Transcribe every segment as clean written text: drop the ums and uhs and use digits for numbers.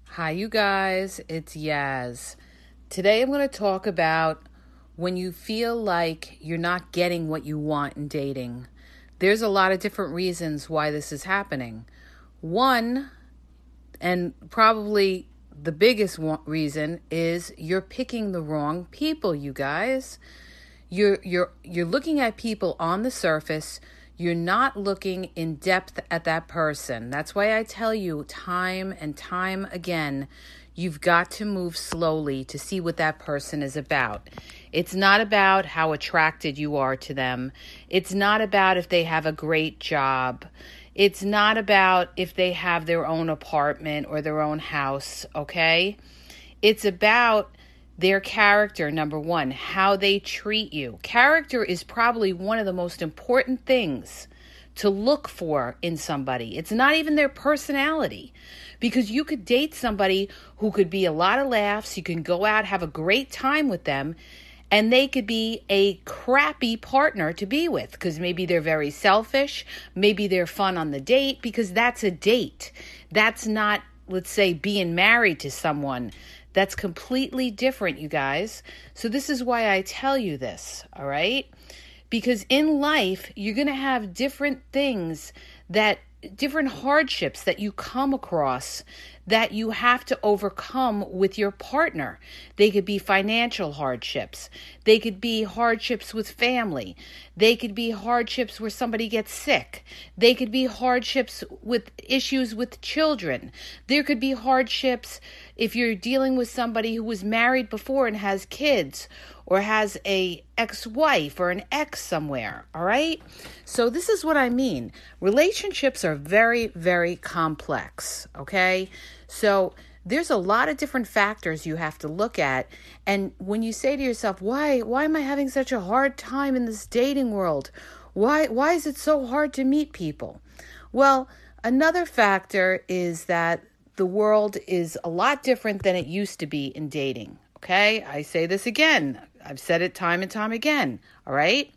Hi, you guys. It's Yaz. Today I'm going to talk about when you feel like you're not getting what you want in dating. There's a lot of different reasons why this is happening. One, and probably the biggest reason, is you're picking the wrong people, you guys. You're looking at people on the surface. You're not looking in depth at that person. That's why I tell you time and time again, you've got to move slowly to see what that person is about. It's not about how attracted you are to them. It's not about if they have a great job. It's not about if they have their own apartment or their own house, okay? It's about their character, number one, how they treat you. Character is probably one of the most important things to look for in somebody. It's not even their personality, because you could date somebody who could be a lot of laughs. You can go out, have a great time with them, and they could be a crappy partner to be with because maybe they're very selfish. Maybe they're fun on the date, because that's a date. That's not, let's say, being married to someone. That's completely different, you guys. So this is why I tell you this, all right? Because in life, you're going to have different things, different hardships that you come across that you have to overcome with your partner. They could be financial hardships. They could be hardships with family. They could be hardships where somebody gets sick. They could be hardships with issues with children. There could be hardships if you're dealing with somebody who was married before and has kids, or has a ex-wife or an ex somewhere, all right? So this is what I mean. Relationships are very, very complex, okay? So there's a lot of different factors you have to look at. And when you say to yourself, why am I having such a hard time in this dating world? Why is it so hard to meet people? Well, another factor is that the world is a lot different than it used to be in dating. Okay, I say this again. I've said it time and time again. All right.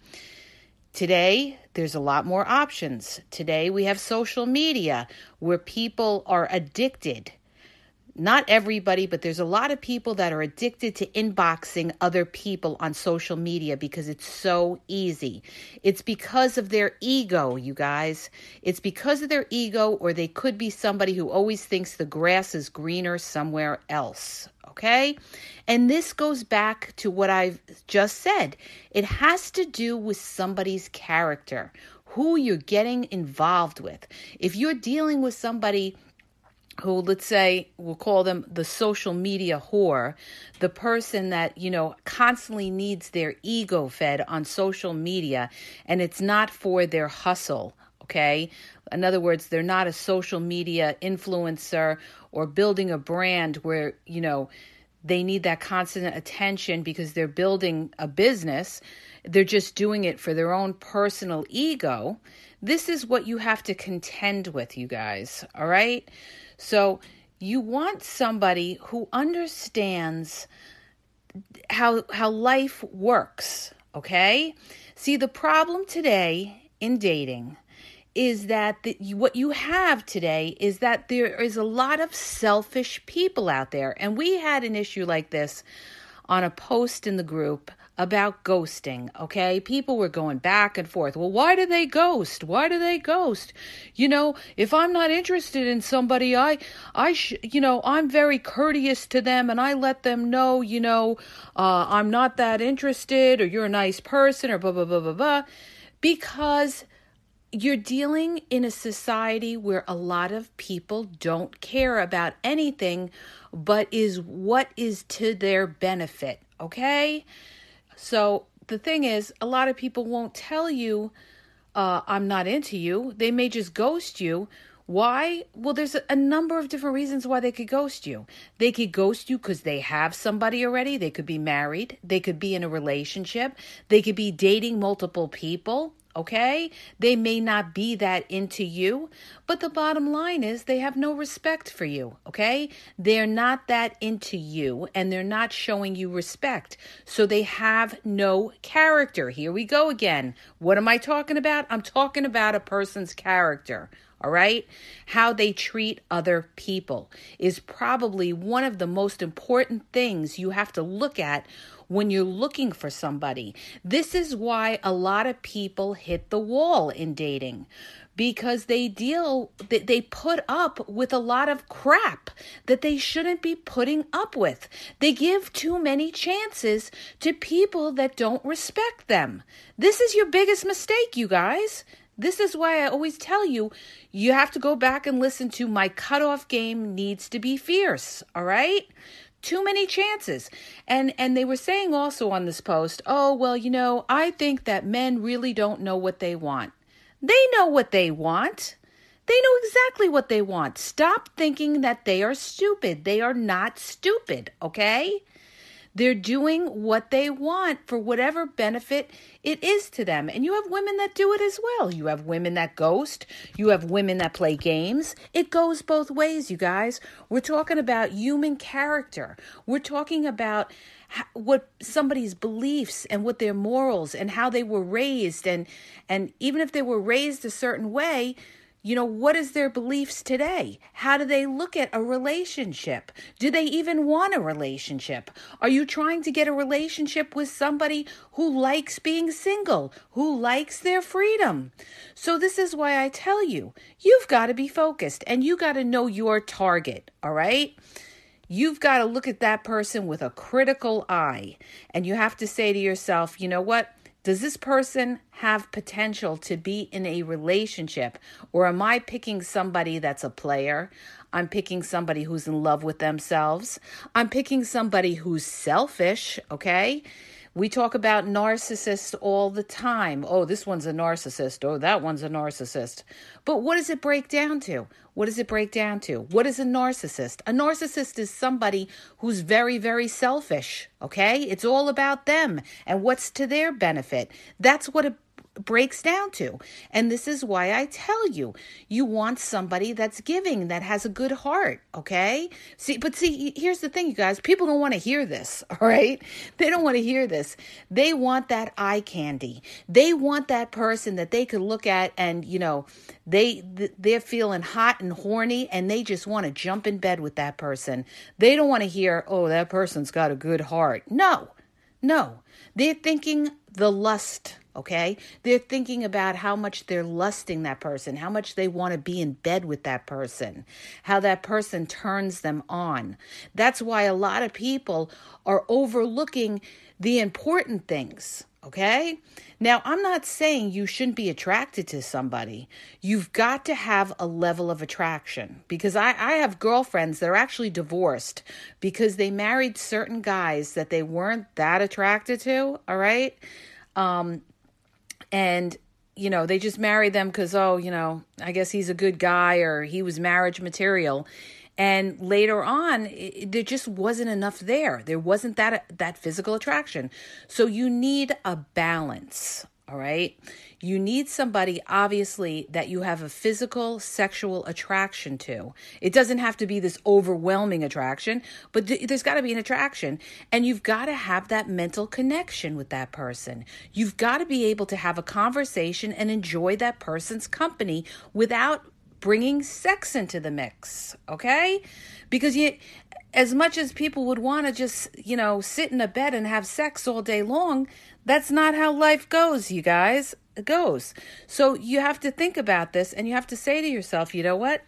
Today, there's a lot more options. Today, we have social media where people are addicted. Not everybody, but there's a lot of people that are addicted to inboxing other people on social media because it's so easy. It's because of their ego, you guys. It's because of their ego, or they could be somebody who always thinks the grass is greener somewhere else. Okay? And this goes back to what I've just said. It has to do with somebody's character, who you're getting involved with. If you're dealing with somebody who, let's say, we'll call them the social media whore, the person that, constantly needs their ego fed on social media, and it's not for their hustle, okay? In other words, they're not a social media influencer or building a brand where, they need that constant attention because they're building a business. They're just doing it for their own personal ego. This is what you have to contend with, you guys, all right? So you want somebody who understands how life works, okay? See, the problem today in dating is that what you have today is that there is a lot of selfish people out there. And we had an issue like this on a post in the group about ghosting, okay? People were going back and forth. Well, why do they ghost? Why do they ghost? If I'm not interested in somebody, I'm very courteous to them and I let them know, I'm not that interested, or you're a nice person, or blah, blah, blah, blah, blah. Because you're dealing in a society where a lot of people don't care about anything but what is to their benefit, okay? So the thing is, a lot of people won't tell you, I'm not into you. They may just ghost you. Why? Well, there's a number of different reasons why they could ghost you. They could ghost you because they have somebody already. They could be married. They could be in a relationship. They could be dating multiple people. Okay? They may not be that into you, but the bottom line is they have no respect for you. Okay? They're not that into you, and they're not showing you respect. So they have no character. Here we go again. What am I talking about? I'm talking about a person's character. all right? How they treat other people is probably one of the most important things you have to look at when you're looking for somebody. This is why a lot of people hit the wall in dating, because they put up with a lot of crap that they shouldn't be putting up with. They give too many chances to people that don't respect them. This is your biggest mistake, you guys. This is why I always tell you, you have to go back and listen to my cutoff game needs to be fierce, all right? Too many chances. And they were saying also on this post, oh, well, I think that men really don't know what they want. They know what they want. They know exactly what they want. Stop thinking that they are stupid. They are not stupid, okay? They're doing what they want for whatever benefit it is to them. And you have women that do it as well. You have women that ghost. You have women that play games. It goes both ways, you guys. We're talking about human character. We're talking about what somebody's beliefs and what their morals and how they were raised. And even if they were raised a certain way, what is their beliefs today? How do they look at a relationship? Do they even want a relationship? Are you trying to get a relationship with somebody who likes being single, who likes their freedom? So this is why I tell you, you've got to be focused and you got to know your target, all right? You've got to look at that person with a critical eye, and you have to say to yourself, you know what? Does this person have potential to be in a relationship? Or am I picking somebody that's a player? I'm picking somebody who's in love with themselves. I'm picking somebody who's selfish, okay? We talk about narcissists all the time. Oh, this one's a narcissist. Oh, that one's a narcissist. But what does it break down to? What does it break down to? What is a narcissist? A narcissist is somebody who's very, very selfish, okay? It's all about them and what's to their benefit. That's what it breaks down to. And this is why I tell you, you want somebody that's giving, that has a good heart, okay? See, here's the thing, you guys. People don't want to hear this, all right? They don't want to hear this. They want that eye candy. They want that person that they could look at and, they're feeling hot and horny and they just want to jump in bed with that person. They don't want to hear, oh, that person's got a good heart. No. They're thinking the lust. Okay, they're thinking about how much they're lusting that person, how much they want to be in bed with that person, how that person turns them on. That's why a lot of people are overlooking the important things. Okay, now I'm not saying you shouldn't be attracted to somebody. You've got to have a level of attraction, because I have girlfriends that are actually divorced because they married certain guys that they weren't that attracted to. All right. And, they just married them because, I guess he's a good guy or he was marriage material. And later on, there just wasn't enough there. There wasn't that physical attraction. So you need a balance, all right? You need somebody, obviously, that you have a physical, sexual attraction to. It doesn't have to be this overwhelming attraction, but there's got to be an attraction. And you've got to have that mental connection with that person. You've got to be able to have a conversation and enjoy that person's company without bringing sex into the mix, okay? Because as much as people would want to just, sit in a bed and have sex all day long, that's not how life goes, you guys. It goes. So you have to think about this and you have to say to yourself, you know what?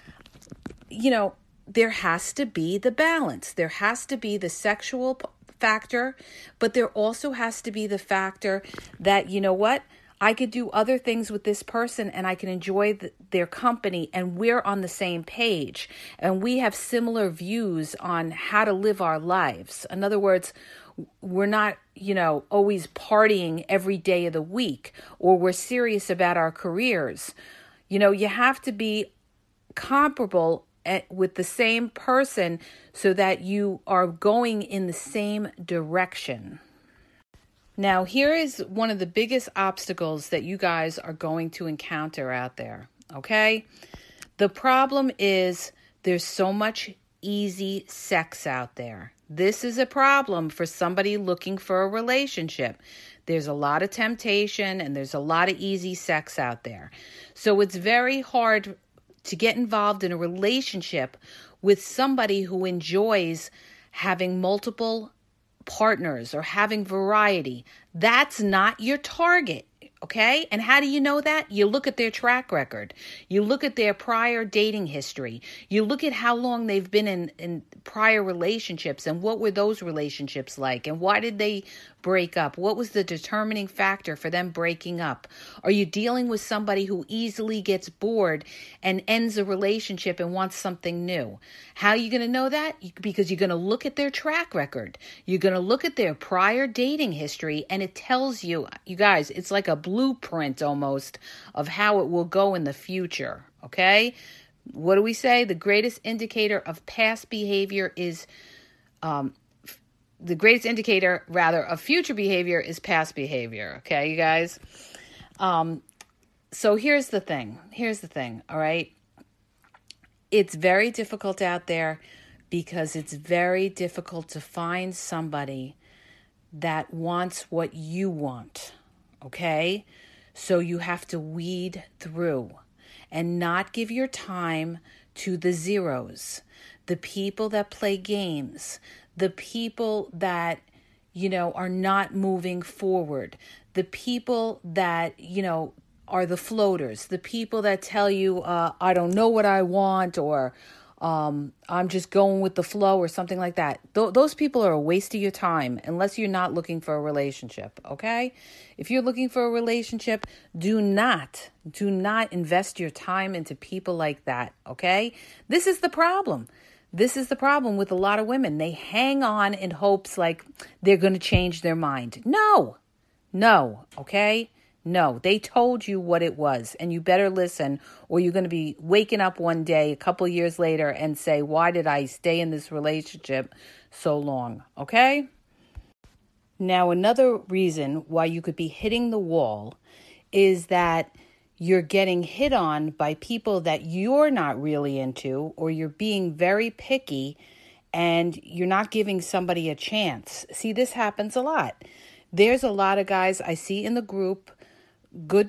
There has to be the balance. There has to be the sexual factor, but there also has to be the factor that, I could do other things with this person and I can enjoy their company and we're on the same page and we have similar views on how to live our lives. In other words, we're not, always partying every day of the week, or we're serious about our careers. You have to be comparable with the same person so that you are going in the same direction. Now, here is one of the biggest obstacles that you guys are going to encounter out there, okay? The problem is there's so much easy sex out there. This is a problem for somebody looking for a relationship. There's a lot of temptation and there's a lot of easy sex out there. So it's very hard to get involved in a relationship with somebody who enjoys having multiple partners or having variety. That's not your target. Okay? And how do you know that? You look at their track record. You look at their prior dating history. You look at how long they've been in prior relationships and what were those relationships like and why did they break up? What was the determining factor for them breaking up? Are you dealing with somebody who easily gets bored and ends a relationship and wants something new? How are you going to know that? Because you're going to look at their track record. You're going to look at their prior dating history, and it tells you, you guys, it's like a blueprint almost of how it will go in the future. Okay? What do we say? The greatest indicator of past behavior is the greatest indicator, rather, of future behavior is past behavior. Okay, you guys? So here's the thing. All right? It's very difficult out there because it's very difficult to find somebody that wants what you want. Okay? So you have to weed through and not give your time to the zeros, the people that play games, the people that, are not moving forward, the people that, are the floaters, the people that tell you, I don't know what I want, or I'm just going with the flow or something like that. Those people are a waste of your time unless you're not looking for a relationship, okay? If you're looking for a relationship, do not invest your time into people like that, okay? This is the problem. This is the problem with a lot of women. They hang on in hopes like they're going to change their mind. No, okay? No, they told you what it was, and you better listen, or you're going to be waking up one day, a couple years later, and say, why did I stay in this relationship so long? Okay? Now, another reason why you could be hitting the wall is that you're getting hit on by people that you're not really into, or you're being very picky, and you're not giving somebody a chance. See, this happens a lot. There's a lot of guys I see in the group, good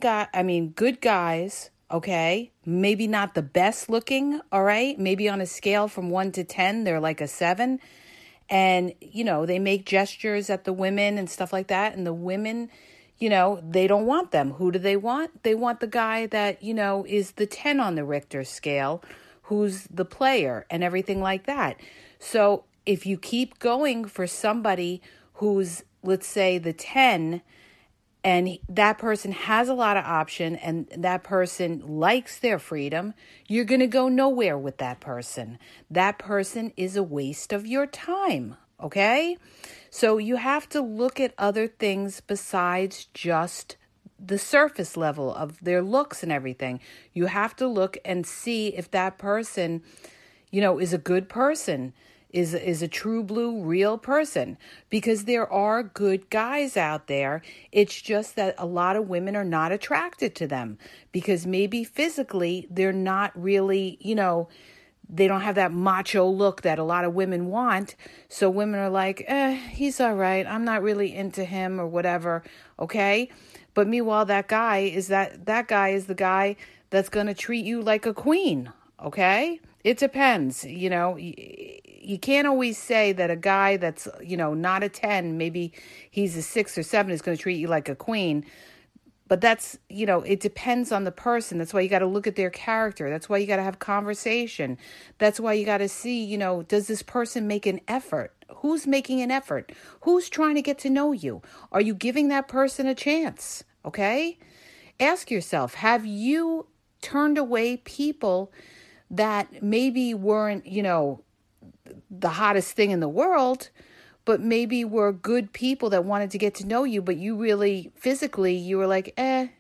guys, okay? Maybe not the best looking, all right? Maybe on a scale from 1 to 10, they're like a 7. And, they make gestures at the women and stuff like that. And the women, they don't want them. Who do they want? They want the guy that, is the 10 on the Richter scale, who's the player and everything like that. So if you keep going for somebody who's, let's say, the 10, and that person has a lot of option and that person likes their freedom, you're going to go nowhere with that person. That person is a waste of your time, okay? So you have to look at other things besides just the surface level of their looks and everything. You have to look and see if that person, is a good person, is a true blue real person, because there are good guys out there. It's just that a lot of women are not attracted to them because maybe physically they're not really, they don't have that macho look that a lot of women want. So women are like, he's all right. I'm not really into him or whatever. Okay. But meanwhile, that guy is the guy that's going to treat you like a queen. Okay. It depends. You can't always say that a guy that's, not a 10, maybe he's a 6 or 7 is going to treat you like a queen. But that's, it depends on the person. That's why you got to look at their character. That's why you got to have conversation. That's why you got to see, does this person make an effort? Who's making an effort? Who's trying to get to know you? Are you giving that person a chance? Okay? Ask yourself, have you turned away people that maybe weren't, the hottest thing in the world, but maybe were good people that wanted to get to know you, but you really, physically, you were like,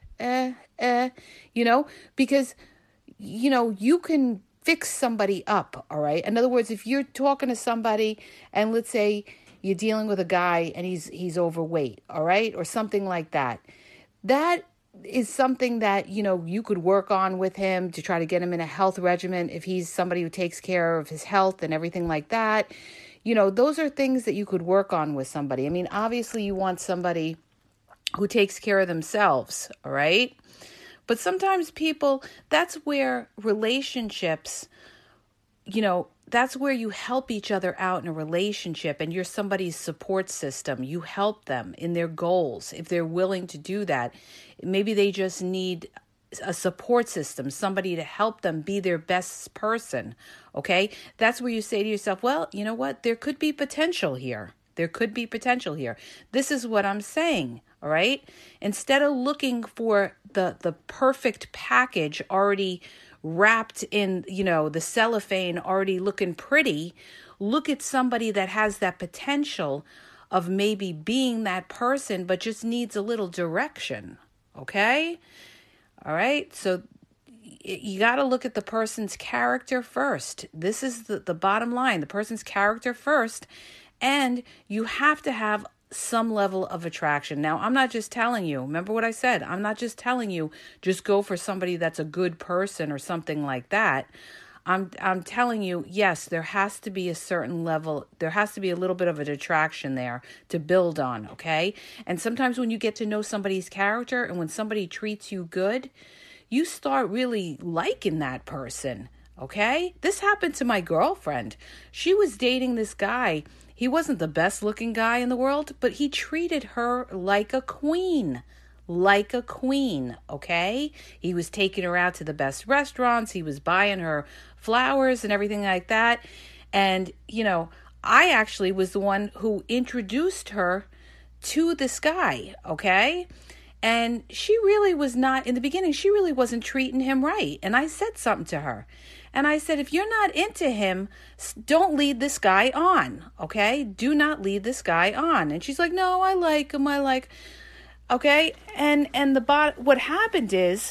because, you can fix somebody up, all right? In other words, if you're talking to somebody and let's say you're dealing with a guy and he's overweight, all right? Or something like that. That is something that, you could work on with him to try to get him in a health regimen if he's somebody who takes care of his health and everything like that. Those are things that you could work on with somebody. I mean, obviously you want somebody who takes care of themselves, all right? But sometimes people, that's where relationships, that's where you help each other out in a relationship and you're somebody's support system. You help them in their goals if they're willing to do that. Maybe they just need a support system, somebody to help them be their best person. Okay? That's where you say to yourself, well, you know what? There could be potential here. There could be potential here. This is what I'm saying. All right? Instead of looking for the perfect package already wrapped in, the cellophane, already looking pretty, look at somebody that has that potential of maybe being that person, but just needs a little direction. Okay? All right? So you got to look at the person's character first. This is the bottom line, the person's character first. And you have to have some level of attraction. Now, I'm not just telling you, remember what I said, I'm not just telling you, just go for somebody that's a good person or something like that. I'm telling you, yes, there has to be a certain level, there has to be a little bit of an attraction there to build on, okay? And sometimes when you get to know somebody's character and when somebody treats you good, you start really liking that person, okay? This happened to my girlfriend. She was dating this guy. He wasn't the best looking guy in the world, but he treated her like a queen. Like a queen, okay? He was taking her out to the best restaurants. He was buying her flowers and everything like that. And, I actually was the one who introduced her to this guy, okay? And she really was not, in the beginning, she really wasn't treating him right. And I said something to her. And I said, if you're not into him, don't lead this guy on, okay? Do not lead this guy on. And she's like, no, I like him. Okay? And what happened is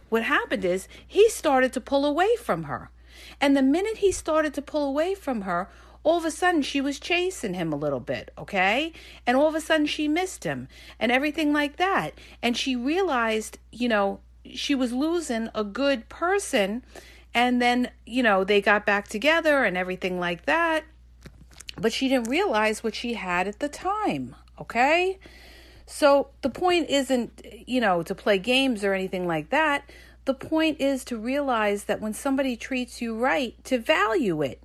he started to pull away from her. And the minute he started to pull away from her, all of a sudden she was chasing him a little bit, okay? And all of a sudden she missed him and everything like that. And she realized, she was losing a good person. And then, they got back together and everything like that. But she didn't realize what she had at the time, okay? So the point isn't, to play games or anything like that. The point is to realize that when somebody treats you right, to value it.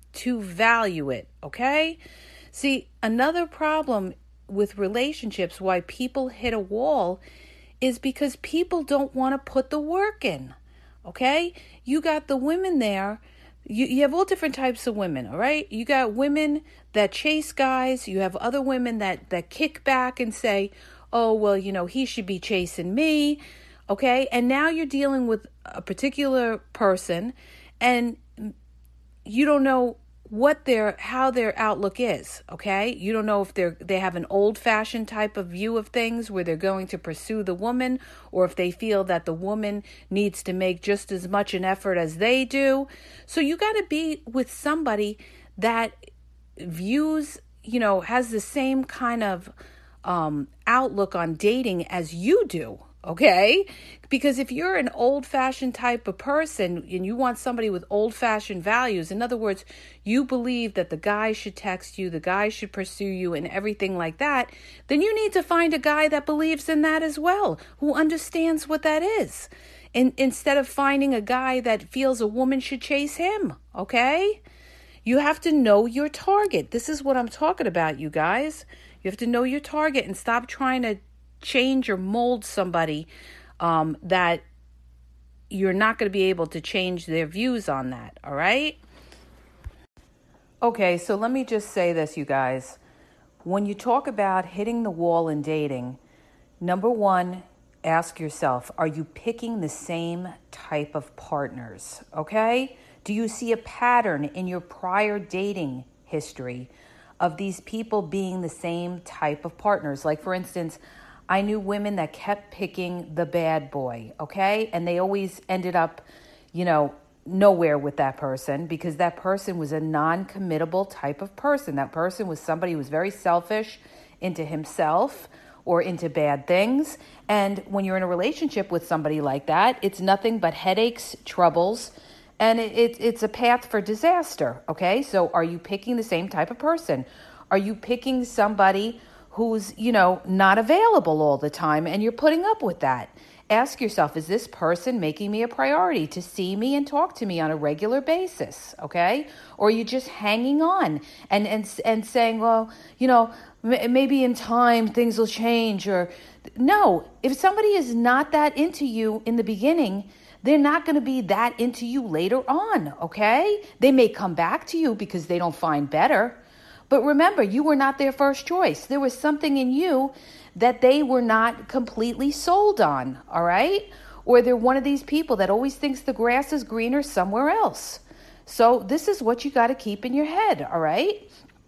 Okay? See, another problem with relationships, why people hit a wall, is because people don't want to put the work in. Okay? You got the women there. You have all different types of women, all right? You got women that chase guys. You have other women that kick back and say, oh, well, he should be chasing me, okay? And now you're dealing with a particular person and you don't know how their outlook is, okay? You don't know if they have an old-fashioned type of view of things where they're going to pursue the woman, or if they feel that the woman needs to make just as much an effort as they do. So you got to be with somebody that views, has the same kind of outlook on dating as you do. Okay? Because if you're an old-fashioned type of person and you want somebody with old-fashioned values, in other words, you believe that the guy should text you, the guy should pursue you and everything like that, then you need to find a guy that believes in that as well, who understands what that is. Instead of finding a guy that feels a woman should chase him, okay? You have to know your target. This is what I'm talking about, you guys. You have to know your target and stop trying to change or mold somebody that you're not going to be able to change their views on that, all right? Okay, so let me just say this, you guys. When you talk about hitting the wall in dating, number one, ask yourself, are you picking the same type of partners, okay? Do you see a pattern in your prior dating history of these people being the same type of partners? Like, for instance, I knew women that kept picking the bad boy, okay? And they always ended up, nowhere with that person because that person was a non-committable type of person. That person was somebody who was very selfish, into himself or into bad things. And when you're in a relationship with somebody like that, it's nothing but headaches, troubles, and it's a path for disaster, okay? So are you picking the same type of person? Are you picking somebody who's, not available all the time, and you're putting up with that. Ask yourself, is this person making me a priority to see me and talk to me on a regular basis? Okay. Or are you just hanging on and saying, well, maybe in time things will change? Or no, if somebody is not that into you in the beginning, they're not going to be that into you later on. Okay. They may come back to you because they don't find better. But remember, you were not their first choice. There was something in you that they were not completely sold on, all right? Or they're one of these people that always thinks the grass is greener somewhere else. So this is what you got to keep in your head, all right?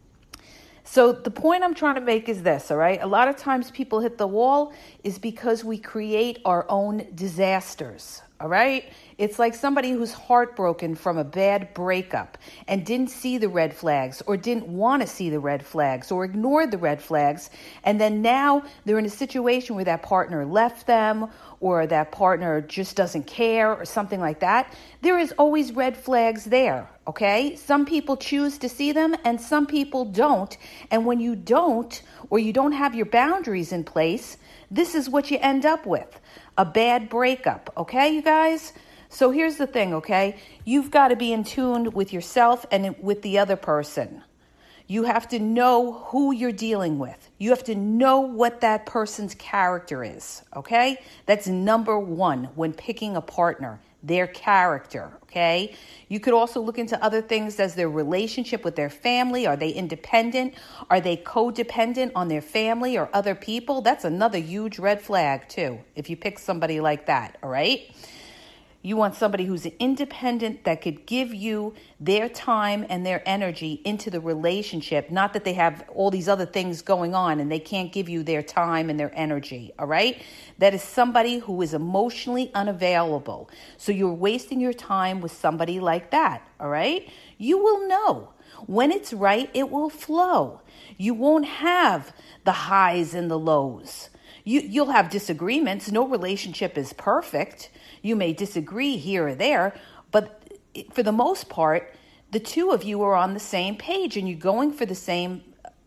So the point I'm trying to make is this, all right? A lot of times people hit the wall is because we create our own disasters, all right? It's like somebody who's heartbroken from a bad breakup and didn't see the red flags or didn't want to see the red flags or ignored the red flags. And then now they're in a situation where that partner left them or that partner just doesn't care or something like that. There is always red flags there, okay? Some people choose to see them and some people don't. And when you don't, or you don't have your boundaries in place, this is what you end up with, a bad breakup, okay, you guys? So here's the thing, okay? You've got to be in tune with yourself and with the other person. You have to know who you're dealing with. You have to know what that person's character is, okay? That's number one when picking a partner, their character, okay? You could also look into other things as their relationship with their family. Are they independent? Are they codependent on their family or other people? That's another huge red flag too, if you pick somebody like that, all right? You want somebody who's independent that could give you their time and their energy into the relationship. Not that they have all these other things going on and they can't give you their time and their energy, all right? That is somebody who is emotionally unavailable. So you're wasting your time with somebody like that, all right? You will know. When it's right, it will flow. You won't have the highs and the lows. You'll have disagreements. No relationship is perfect. You may disagree here or there, but for the most part, the two of you are on the same page and you're going for the same,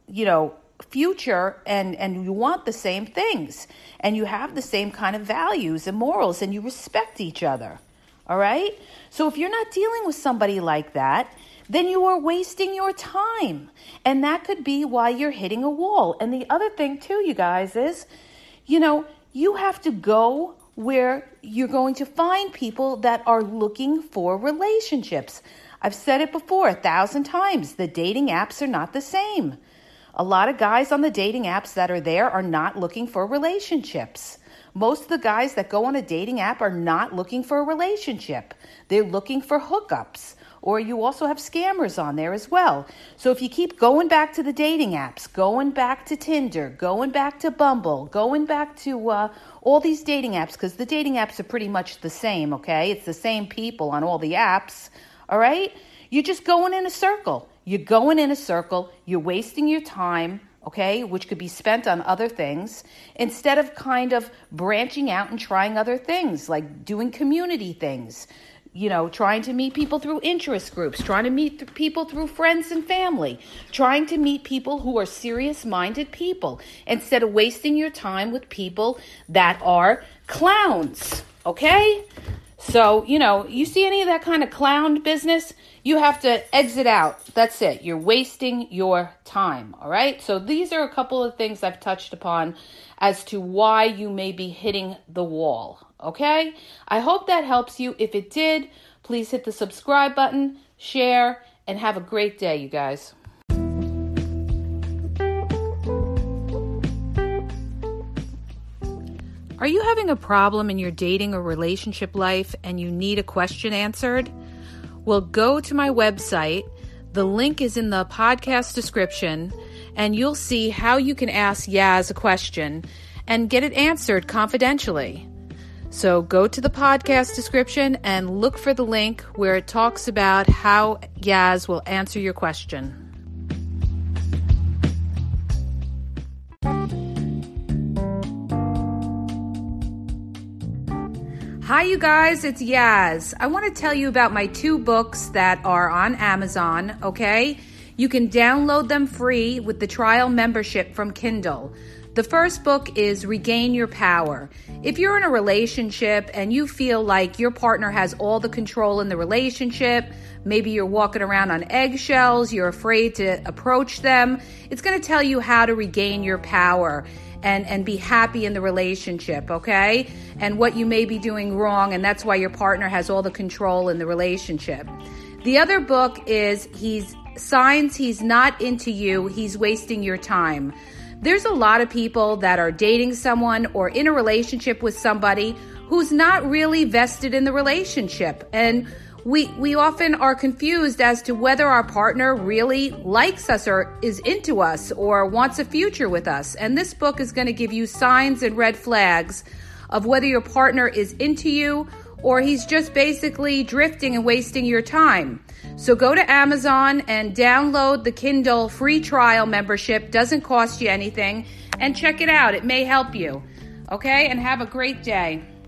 future and you want the same things and you have the same kind of values and morals and you respect each other. All right? So if you're not dealing with somebody like that, then you are wasting your time. And that could be why you're hitting a wall. And the other thing too, you guys, is, you have to go where you're going to find people that are looking for relationships. I've said it before 1,000 times. The dating apps are not the same. A lot of guys on the dating apps that are there are not looking for relationships. Most of the guys that go on a dating app are not looking for a relationship. They're looking for hookups. Or you also have scammers on there as well. So if you keep going back to the dating apps, going back to Tinder, going back to Bumble, going back to all these dating apps, because the dating apps are pretty much the same, okay? It's the same people on all the apps, all right? You're just going in a circle. You're going in a circle. You're wasting your time, okay, which could be spent on other things, instead of kind of branching out and trying other things, like doing community things, trying to meet people through interest groups, trying to meet people through friends and family, trying to meet people who are serious-minded people, instead of wasting your time with people that are clowns, okay? So, you see any of that kind of clown business, you have to exit out. That's it. You're wasting your time, all right? So these are a couple of things I've touched upon as to why you may be hitting the wall, okay? I hope that helps you. If it did, please hit the subscribe button, share, and have a great day, you guys. Are you having a problem in your dating or relationship life and you need a question answered? Well, go to my website. The link is in the podcast description, and you'll see how you can ask Yaz a question and get it answered confidentially. So go to the podcast description and look for the link where it talks about how Yaz will answer your question. Hi, you guys, it's Yaz. I want to tell you about my 2 books that are on Amazon, okay? You can download them free with the trial membership from Kindle. The first book is Regain Your Power. If you're in a relationship and you feel like your partner has all the control in the relationship, maybe you're walking around on eggshells, you're afraid to approach them, it's going to tell you how to regain your power and be happy in the relationship, okay? And what you may be doing wrong, and that's why your partner has all the control in the relationship. The other book is Signs He's Not Into You, He's Wasting Your Time. There's a lot of people that are dating someone or in a relationship with somebody who's not really vested in the relationship. And we often are confused as to whether our partner really likes us or is into us or wants a future with us. And this book is going to give you signs and red flags of whether your partner is into you or he's just basically drifting and wasting your time. So go to Amazon and download the Kindle free trial membership. Doesn't cost you anything. And check it out. It may help you. Okay? And have a great day.